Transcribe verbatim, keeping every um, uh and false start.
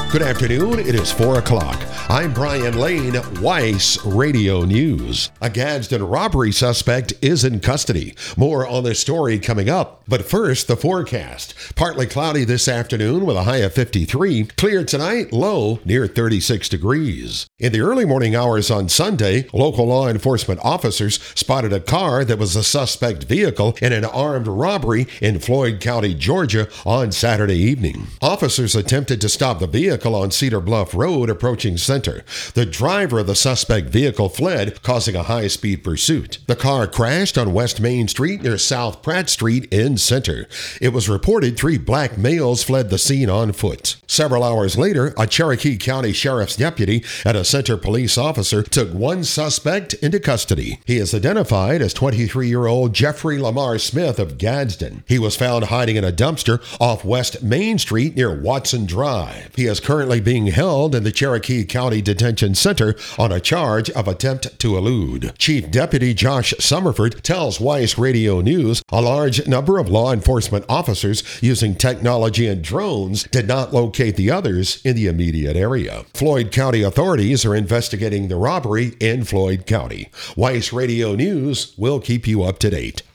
Good afternoon. It is four o'clock. I'm Brian Lane, Weiss Radio News. A Gadsden robbery suspect is in custody. More on this story coming up. But first, the forecast. Partly cloudy this afternoon with a high of fifty-three. Clear tonight, low near thirty-six degrees. In the early morning hours on Sunday, local law enforcement officers spotted a car that was a suspect vehicle in an armed robbery in Floyd County, Georgia on Saturday evening. Officers attempted to stop the vehicle on Cedar Bluff Road approaching Center. The driver of the suspect vehicle fled, causing a high-speed pursuit. The car crashed on West Main Street near South Pratt Street in Center. It was reported three black males fled the scene on foot. Several hours later, a Cherokee County Sheriff's deputy and a Center police officer took one suspect into custody. He is identified as twenty-three-year-old Jeffrey Lamar Smith of Gadsden. He was found hiding in a dumpster off West Main Street near Watson Drive. He is currently being held in the Cherokee County Detention Center on a charge of attempt to elude. Chief Deputy Josh Summerford tells Weiss Radio News a large number of law enforcement officers using technology and drones did not locate the others in the immediate area. Floyd County authorities are investigating the robbery in Floyd County. Weiss Radio News will keep you up to date.